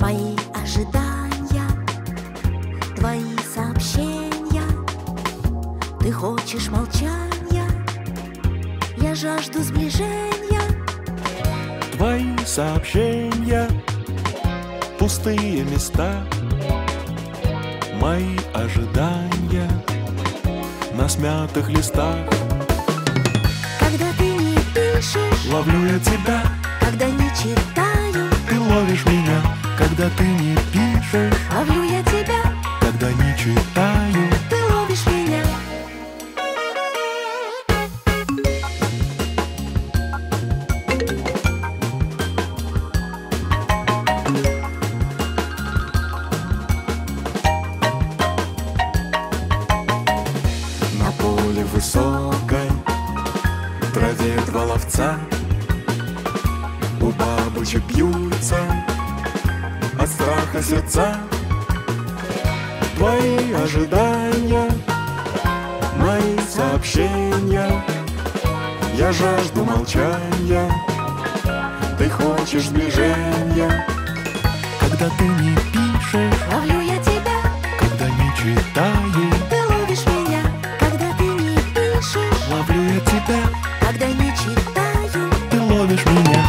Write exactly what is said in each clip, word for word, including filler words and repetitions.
Мои ожидания, твои сообщения. Ты хочешь молчания, я жажду сближения. Твои сообщения, пустые места. Мои ожидания на смятых листах. Когда ты не пишешь, ловлю я тебя. когда не читаю, ты ловишь меня. Когда ты не пишешь, ловлю я тебя. когда не читаю, ты ловишь меня. на поле высокой траве два ловца. У бабочек бьются от страха сердца. Твои ожидания, мои сообщения. Я жажду молчания, ты хочешь сближения. Когда ты не пишешь, Ловлю я тебя. когда не читаю, ты ловишь меня. Когда ты не пишешь, ловлю я тебя. когда не читаю, ты ловишь меня.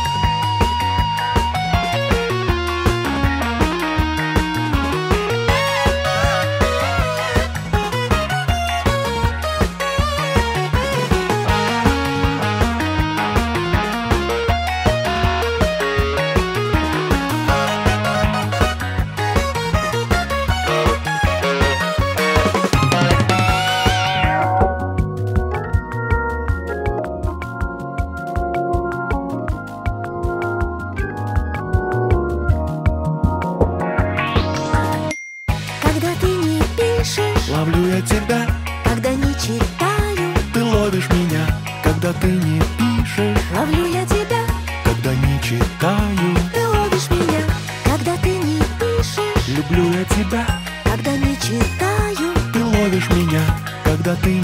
когда ты не пишешь, Ловлю я тебя, когда не читаю, ты ловишь меня. Когда ты не пишешь, ловлю я тебя. когда не читаю, ты ловишь меня. Когда ты не пишешь, люблю я тебя. когда не читаю, Ты ловишь меня. Когда ты